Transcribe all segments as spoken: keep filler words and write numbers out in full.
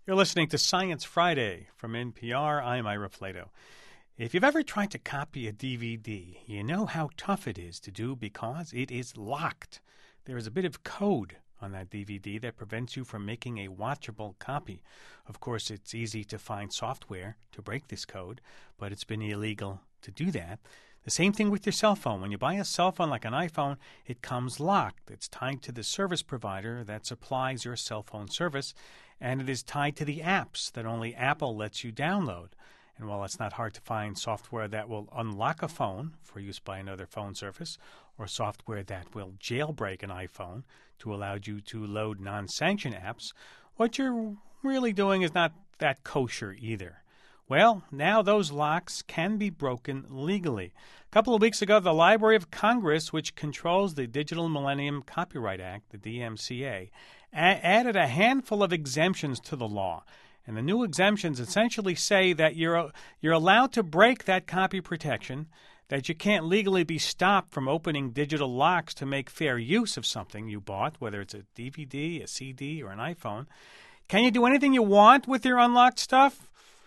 You're listening to Science Friday from N P R. I'm Ira Flatow. If you've ever tried to copy a D V D, you know how tough it is to do because it is locked. There is a bit of code on that D V D that prevents you from making a watchable copy. Of course, it's easy to find software to break this code, but it's been illegal to do that. The same thing with your cell phone. When you buy a cell phone like an iPhone, it comes locked. It's tied to the service provider that supplies your cell phone service, and it is tied to the apps that only Apple lets you download. And while it's not hard to find software that will unlock a phone for use by another phone service, or software that will jailbreak an iPhone to allow you to load non-sanctioned apps, what you're really doing is not that kosher either. Well, now those locks can be broken legally. A couple of weeks ago, the Library of Congress, which controls the Digital Millennium Copyright Act, the D M C A, a- added a handful of exemptions to the law. And the new exemptions essentially say that you're you're allowed to break that copy protection, that you can't legally be stopped from opening digital locks to make fair use of something you bought, whether it's a D V D, a C D, or an iPhone. Can you do anything you want with your unlocked stuff?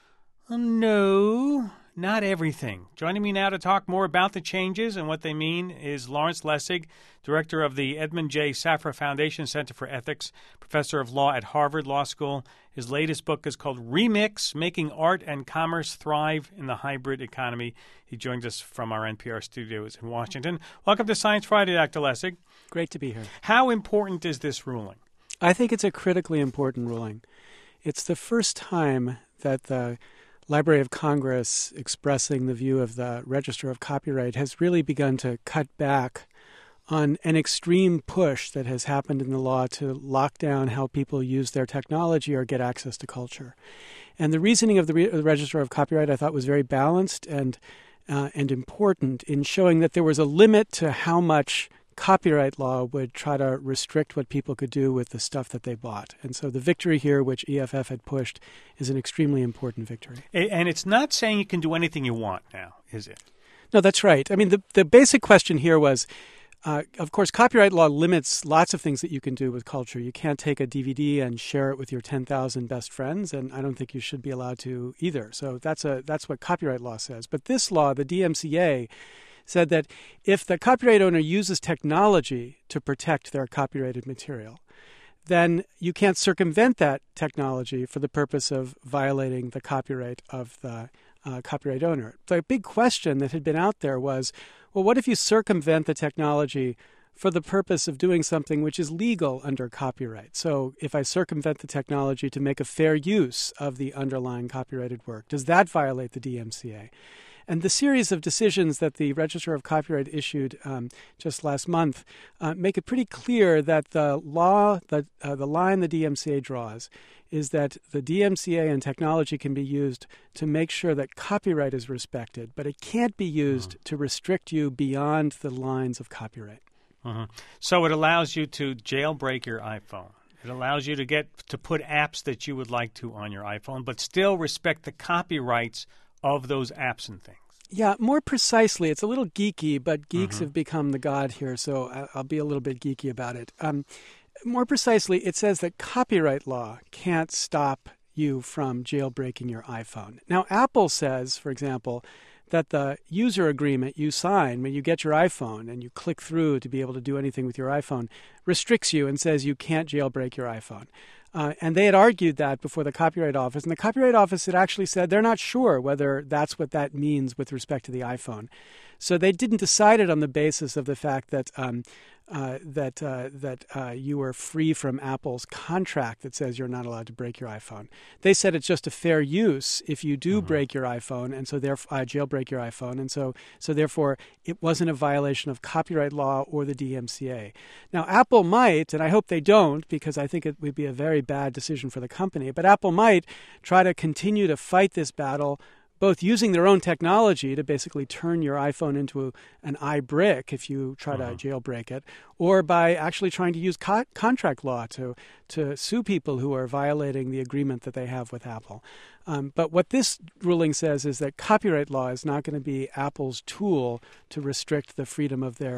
No, not everything. Joining me now to talk more about the changes and what they mean is Lawrence Lessig, director of the Edmund J. Safra Foundation Center for Ethics, professor of law at Harvard Law School. His latest book is called Remix, Making Art and Commerce Thrive in the Hybrid Economy. He joins us from our N P R studios in Washington. Welcome to Science Friday, Doctor Lessig. Great to be here. How important is this ruling? I think it's a critically important ruling. It's the first time that the Library of Congress, expressing the view of the Register of Copyright, has really begun to cut back on an extreme push that has happened in the law to lock down how people use their technology or get access to culture. And the reasoning of the, Re- the Register of Copyright, I thought, was very balanced and uh, and important in showing that there was a limit to how much copyright law would try to restrict what people could do with the stuff that they bought. And so the victory here, which E F F had pushed, is an extremely important victory. And it's not saying you can do anything you want now, is it? No, that's right. I mean, the, the basic question here was, uh, of course, copyright law limits lots of things that you can do with culture. You can't take a D V D and share it with your ten thousand best friends, and I don't think you should be allowed to either. So that's a that's what copyright law says. But this law, the D M C A, said that if the copyright owner uses technology to protect their copyrighted material, then you can't circumvent that technology for the purpose of violating the copyright of the uh, copyright owner. The big question that had been out there was, well, what if you circumvent the technology for the purpose of doing something which is legal under copyright? So if I circumvent the technology to make a fair use of the underlying copyrighted work, does that violate the D M C A? And the series of decisions that the Register of Copyright issued um, just last month uh, make it pretty clear that the law, the, uh, the line the D M C A draws, is that the D M C A and technology can be used to make sure that copyright is respected, but it can't be used mm-hmm. to restrict you beyond the lines of copyright. Mm-hmm. So it allows you to jailbreak your iPhone. It allows you to get to put apps that you would like to on your iPhone, but still respect the copyrights of those apps and things. Yeah, more precisely, it's a little geeky, but geeks mm-hmm. have become the god here, so I'll be a little bit geeky about it. Um, more precisely, it says that copyright law can't stop you from jailbreaking your iPhone. Now, Apple says, for example, that the user agreement you sign when you get your iPhone and you click through to be able to do anything with your iPhone restricts you and says you can't jailbreak your iPhone. Uh, and they had argued that before the Copyright Office. And the Copyright Office had actually said they're not sure whether that's what that means with respect to the iPhone. So they didn't decide it on the basis of the fact that um, uh, that uh, that uh, you were free from Apple's contract that says you're not allowed to break your iPhone. They said it's just a fair use if you do mm-hmm. break your iPhone, and so therefore uh, jailbreak your iPhone, and so so therefore it wasn't a violation of copyright law or the D M C A. Now Apple might, and I hope they don't, because I think it would be a very bad decision for the company. But Apple might try to continue to fight this battle, both using their own technology to basically turn your iPhone into an iBrick if you try uh-huh. to jailbreak it, or by actually trying to use co- contract law to to sue people who are violating the agreement that they have with Apple. Um, but what this ruling says is that copyright law is not going to be Apple's tool to restrict the freedom of their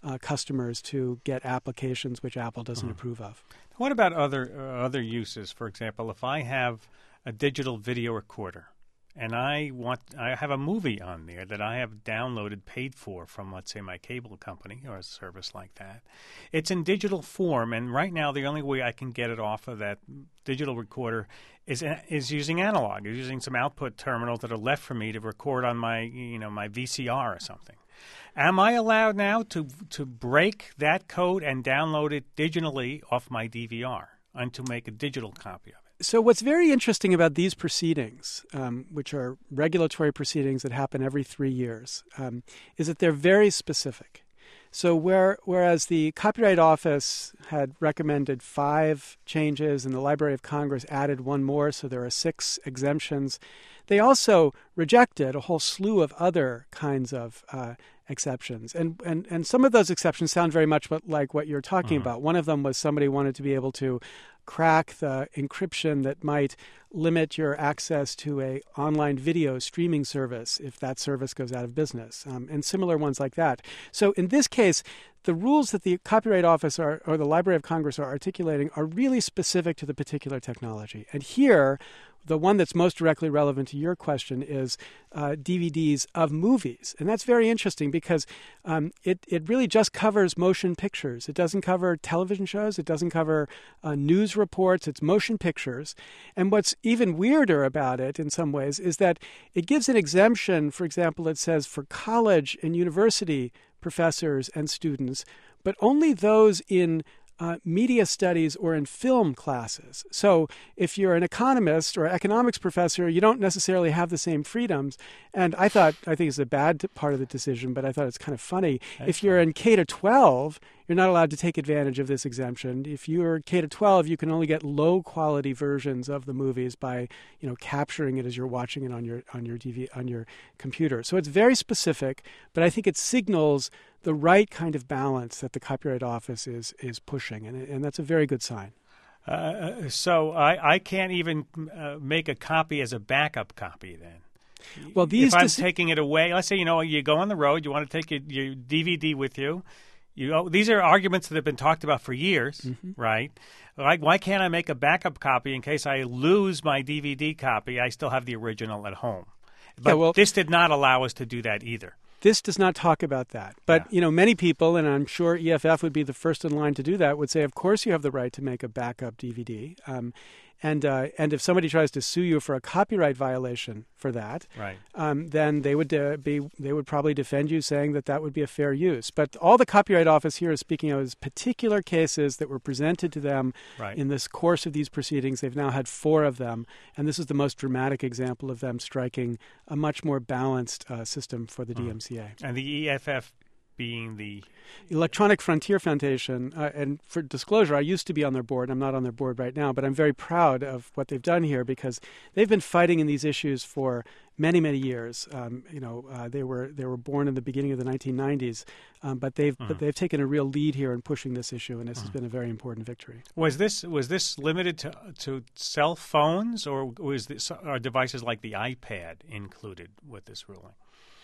uh, customers to get applications which Apple doesn't mm-hmm. approve of. What about other uh, other uses? For example, if I have a digital video recorder and I want, I have a movie on there that I have downloaded, paid for from, let's say, my cable company or a service like that. It's in digital form, and right now the only way I can get it off of that digital recorder is is using analog, is using some output terminals that are left for me to record on my, you know, my V C R or something. Am I allowed now to to break that code and download it digitally off my D V R and to make a digital copy of it? So what's very interesting about these proceedings, um, which are regulatory proceedings that happen every three years, um, is that they're very specific. So where, whereas the Copyright Office had recommended five changes and the Library of Congress added one more, so there are six exemptions, they also rejected a whole slew of other kinds of uh, exceptions. And, and and some of those exceptions sound very much like what you're talking mm-hmm. about. One of them was somebody wanted to be able to crack the encryption that might limit your access to a online video streaming service if that service goes out of business, um, and similar ones like that. So in this case, the rules that the Copyright Office are, or the Library of Congress are articulating are really specific to the particular technology. And here, the one that's most directly relevant to your question is uh, D V Ds of movies. And that's very interesting because um, it, it really just covers motion pictures. It doesn't cover television shows. It doesn't cover uh, news reports. It's motion pictures. And what's even weirder about it in some ways is that it gives an exemption. For example, it says for college and university professors and students, but only those in Uh, media studies or in film classes. So if you're an economist or economics professor, you don't necessarily have the same freedoms. And I thought, I think it's a bad part of the decision, but I thought it's kind of funny. Excellent. If you're in K to twelve, you're not allowed to take advantage of this exemption. If you're K to twelve, you can only get low quality versions of the movies by, you know, capturing it as you're watching it on your on your D V on your computer. So it's very specific, but I think it signals the right kind of balance that the Copyright Office is is pushing, and and that's a very good sign. Uh, so I, I can't even uh, make a copy as a backup copy then. Well, these if I'm dis- taking it away, let's say you know you go on the road, you want to take your, your D V D with you. You oh, these are arguments that have been talked about for years, mm-hmm. right? Like, why can't I make a backup copy in case I lose my D V D copy? I still have the original at home. But yeah, well, this did not allow us to do that either. This does not talk about that. But, yeah. you know, many people, and I'm sure E F F would be the first in line to do that, would say, of course you have the right to make a backup D V D. Um, and uh, and if somebody tries to sue you for a copyright violation for that, right. um, then they would uh, be they would probably defend you, saying that that would be a fair use. But all the Copyright Office here is speaking of is particular cases that were presented to them right. in this course of these proceedings. They've now had four of them, and this is the most dramatic example of them striking a much more balanced uh, system for the mm. D M C A. And the E F F being the Electronic Frontier Foundation, uh, and for disclosure, I used to be on their board. I'm not on their board right now, but I'm very proud of what they've done here because they've been fighting in these issues for many, many years. Um, you know, uh, they were they were born in the beginning of the nineteen nineties, um, but they've mm. but they've taken a real lead here in pushing this issue, and this mm. has been a very important victory. Was this was this limited to to cell phones, or was this, are devices like the iPad included with this ruling?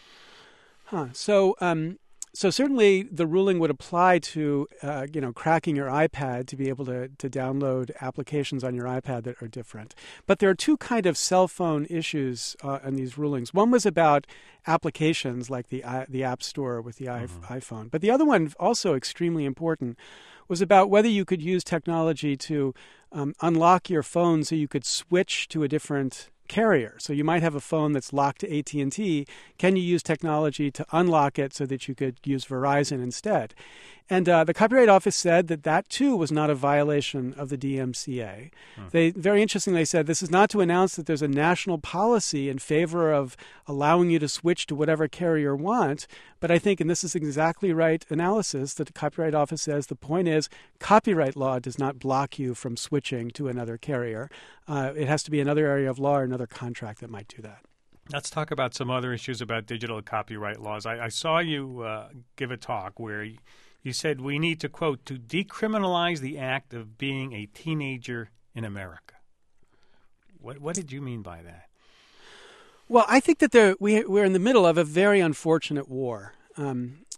Huh. So. Um, So certainly the ruling would apply to, uh, you know, cracking your iPad to be able to, to download applications on your iPad that are different. But there are two kind of cell phone issues uh, in these rulings. One was about applications like the uh, the App Store with the mm-hmm. iPhone. But the other one, also extremely important, was about whether you could use technology to um, unlock your phone so you could switch to a different carrier. So you might have a phone that's locked to A T and T. Can you use technology to unlock it so that you could use Verizon instead? And uh, the Copyright Office said that that, too, was not a violation of the D M C A. Hmm. They very interestingly said this is not to announce that there's a national policy in favor of allowing you to switch to whatever carrier you want. But I think, and this is exactly right analysis, that the Copyright Office says the point is copyright law does not block you from switching to another carrier. Uh, it has to be another area of law or another contract that might do that. Let's talk about some other issues about digital copyright laws. I, I saw you uh, give a talk where you, you said we need to, quote, to decriminalize the act of being a teenager in America. What, what did you mean by that? Well, I think that there, we, we're in the middle of a very unfortunate war. Um,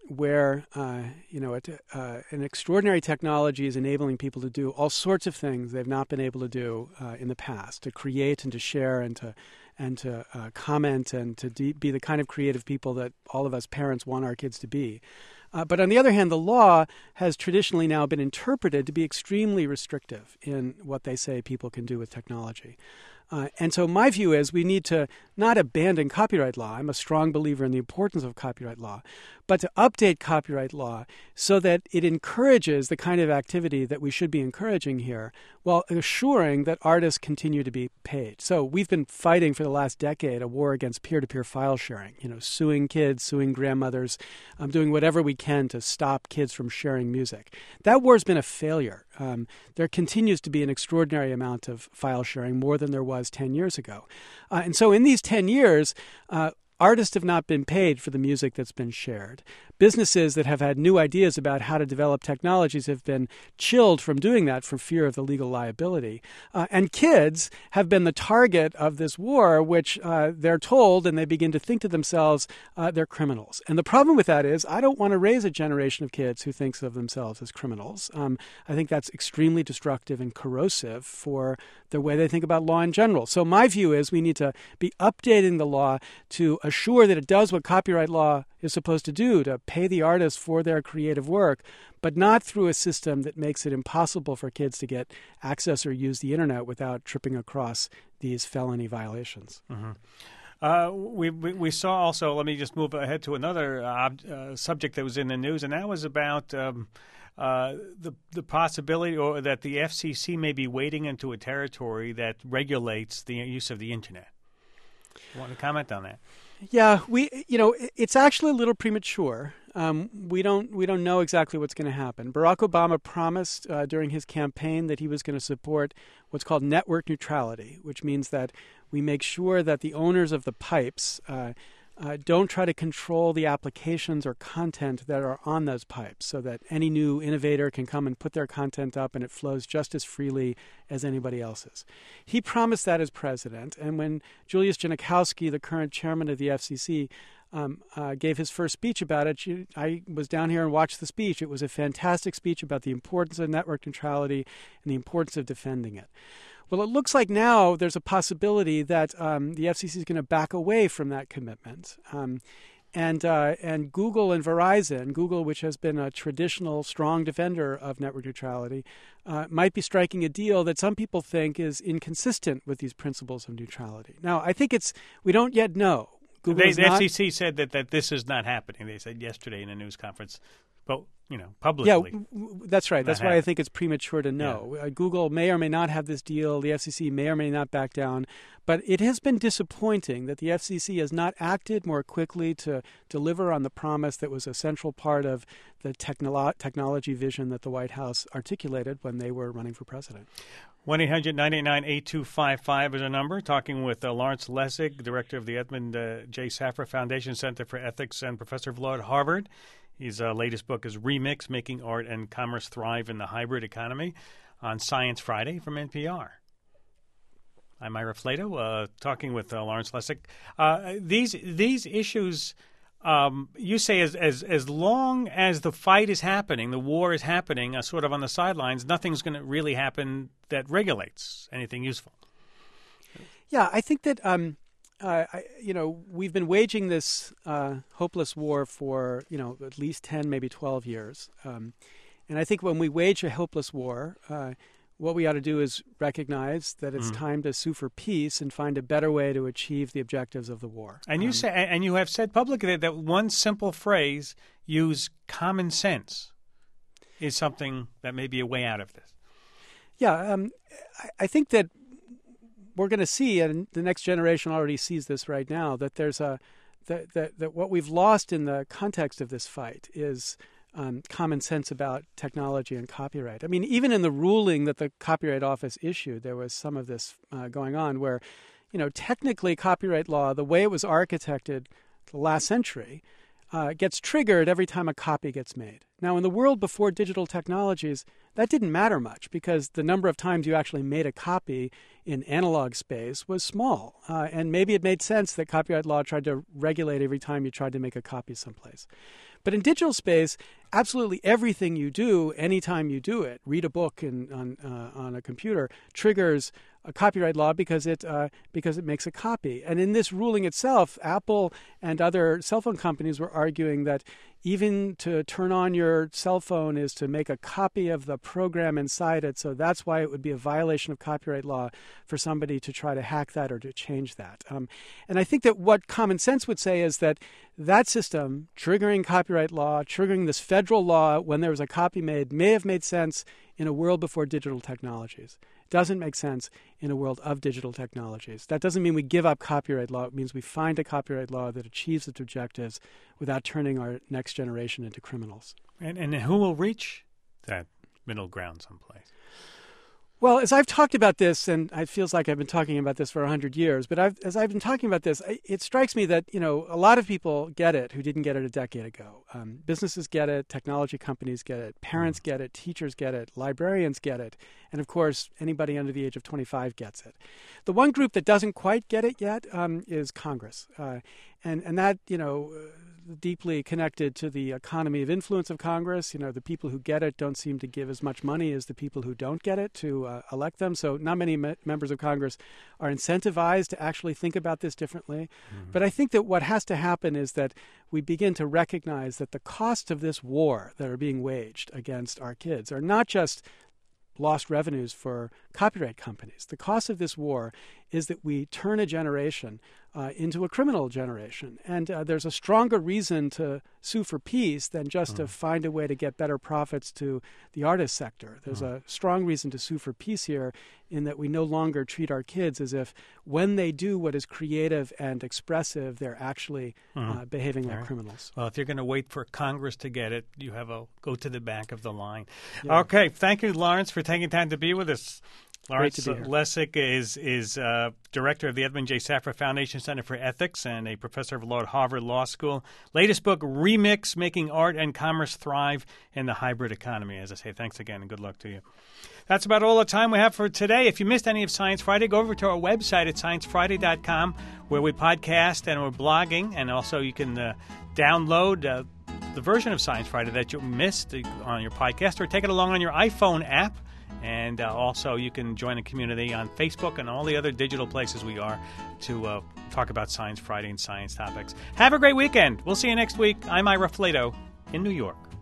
where uh, you know it, uh, an extraordinary technology is enabling people to do all sorts of things they've not been able to do uh, in the past, to create and to share and to and to uh, comment and to de- be the kind of creative people that all of us parents want our kids to be. Uh, but on the other hand, the law has traditionally now been interpreted to be extremely restrictive in what they say people can do with technology. Uh, and so my view is we need to not abandon copyright law. I'm a strong believer in the importance of copyright law, but to update copyright law so that it encourages the kind of activity that we should be encouraging here while assuring that artists continue to be paid. So we've been fighting for the last decade a war against peer-to-peer file sharing, you know, suing kids, suing grandmothers, um, doing whatever we can to stop kids from sharing music. That war's been a failure. Um, there continues to be an extraordinary amount of file sharing, more than there was ten years ago. Uh, and so in these ten years, uh, artists have not been paid for the music that's been shared. Businesses that have had new ideas about how to develop technologies have been chilled from doing that for fear of the legal liability. Uh, and kids have been the target of this war, which uh, they're told, and they begin to think to themselves, uh, they're criminals. And the problem with that is I don't want to raise a generation of kids who thinks of themselves as criminals. Um, I think that's extremely destructive and corrosive for the way they think about law in general. So my view is we need to be updating the law to assure that it does what copyright law is supposed to do, to pay the artists for their creative work, but not through a system that makes it impossible for kids to get access or use the internet without tripping across these felony violations. Mm-hmm. Uh, we, we we saw also, let me just move ahead to another uh, uh, subject that was in the news, and that was about um, uh, the the possibility or that the F C C may be wading into a territory that regulates the use of the internet. You want to comment on that? Yeah, we you know it's actually a little premature. Um, we don't we don't know exactly what's going to happen. Barack Obama promised uh, during his campaign that he was going to support what's called network neutrality, which means that we make sure that the owners of the pipes uh, uh, don't try to control the applications or content that are on those pipes, so that any new innovator can come and put their content up and it flows just as freely as anybody else's. He promised that as president, and when Julius Genachowski, the current chairman of the F C C, um, uh, gave his first speech about it, she, I was down here and watched the speech. It was a fantastic speech about the importance of network neutrality and the importance of defending it. Well, it looks like now there's a possibility that um, the F C C is going to back away from that commitment. Um, and uh, and Google and Verizon, Google, which has been a traditional strong defender of network neutrality, uh, might be striking a deal that some people think is inconsistent with these principles of neutrality. Now, I think it's we don't yet know. Google They, is the not, F C C said that, that this is not happening. They said yesterday in a news conference, but you know, publicly. Yeah, w- w- that's right. That's why happening. I think it's premature to know. Yeah. Uh, Google may or may not have this deal. The F C C may or may not back down. But it has been disappointing that the F C C has not acted more quickly to deliver on the promise that was a central part of the technolo- technology vision that the White House articulated when they were running for president. one eight hundred nine eight nine eight two five five is our number. Talking with uh, Lawrence Lessig, director of the Edmund uh, J. Safra Foundation Center for Ethics and professor of law at Harvard. His uh, latest book is Remix, Making Art and Commerce Thrive in the Hybrid Economy, on Science Friday from N P R. I'm Ira Flato, uh, talking with uh, Lawrence Lessig. Uh, these these issues, um, you say as, as as long as the fight is happening, the war is happening, uh, sort of on the sidelines, nothing's going to really happen that regulates anything useful. Yeah, I think that, um, uh, I, you know, we've been waging this uh, hopeless war for, you know, at least ten, maybe twelve years. Um, and I think when we wage a hopeless war, uh, what we ought to do is recognize that it's mm. time to sue for peace and find a better way to achieve the objectives of the war. And you um, say, and you have said publicly that, that one simple phrase, use common sense, is something that may be a way out of this. Yeah, um, I, I think that we're going to see, and the next generation already sees this right now, that there's a that that, that what we've lost in the context of this fight is Um, common sense about technology and copyright. I mean, even in the ruling that the Copyright Office issued, there was some of this uh, going on where, you know, technically copyright law, the way it was architected the last century, uh, gets triggered every time a copy gets made. Now, in the world before digital technologies, that didn't matter much because the number of times you actually made a copy in analog space was small. Uh, and maybe it made sense that copyright law tried to regulate every time you tried to make a copy someplace. But in digital space, absolutely everything you do, anytime you do it, read a book in, on uh, on a computer, triggers a copyright law because it uh, because it makes a copy. And in this ruling itself, Apple and other cell phone companies were arguing that even to turn on your cell phone is to make a copy of the program inside it. So that's why it would be a violation of copyright law for somebody to try to hack that or to change that. Um, and I think that what common sense would say is that that system, triggering copyright law, triggering this federal law when there was a copy made, may have made sense in a world before digital technologies. It doesn't make sense in a world of digital technologies. That doesn't mean we give up copyright law. It means we find a copyright law that achieves its objectives without turning our next generation into criminals. And, and who will reach that middle ground someplace? Well, as I've talked about this, and it feels like I've been talking about this for one hundred years, but I've, as I've been talking about this, it strikes me that, you know, a lot of people get it who didn't get it a decade ago. Um, businesses get it, technology companies get it, parents get it, teachers get it, librarians get it, and of course, anybody under the age of twenty-five gets it. The one group that doesn't quite get it yet um, is Congress. Uh, and, and that, you know, deeply connected to the economy of influence of Congress. You know, the people who get it don't seem to give as much money as the people who don't get it to uh, elect them. So not many me- members of Congress are incentivized to actually think about this differently. Mm-hmm. But I think that what has to happen is that we begin to recognize that the costs of this war that are being waged against our kids are not just lost revenues for copyright companies. The cost of this war is that we turn a generation uh, into a criminal generation. And uh, there's a stronger reason to sue for peace than just mm. to find a way to get better profits to the artist sector. There's mm. a strong reason to sue for peace here in that we no longer treat our kids as if when they do what is creative and expressive, they're actually mm. uh, behaving like right. criminals. Well, if you're going to wait for Congress to get it, you have a go to the back of the line. Yeah. Okay. Thank you, Lawrence, for taking time to be with us. Lawrence Lessig is is uh, director of the Edmund J. Safra Foundation Center for Ethics and a professor of law at Harvard Law School. Latest book, Remix, Making Art and Commerce Thrive in the Hybrid Economy. As I say, thanks again and good luck to you. That's about all the time we have for today. If you missed any of Science Friday, go over to our website at science friday dot com where we podcast and we're blogging. And also you can uh, download uh, the version of Science Friday that you missed on your podcast or take it along on your iPhone app. And uh, also you can join the community on Facebook and all the other digital places we are to uh, talk about Science Friday and science topics. Have a great weekend. We'll see you next week. I'm Ira Flato in New York.